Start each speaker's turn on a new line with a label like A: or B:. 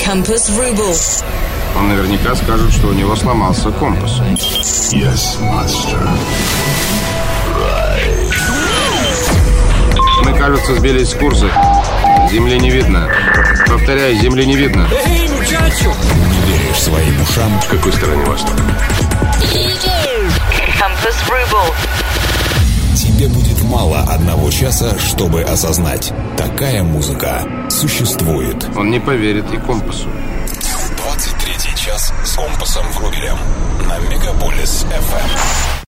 A: Compass Ruble.
B: Он наверняка скажет, что у него сломался компас.
C: Yes, master.
B: Мы, кажется, сбились с курса. Земли не видно. Повторяю, земли не видно.
D: Эй, мучачо!
C: Не веришь своим ушам?
B: В какой стороне восток?
A: Compass Ruble.
C: Тебе будет мало 1 часа, чтобы осознать. Такая музыка существует.
B: Он не поверит и компасу.
C: 23-й час с компасом Врубелем на Мегаполис FM.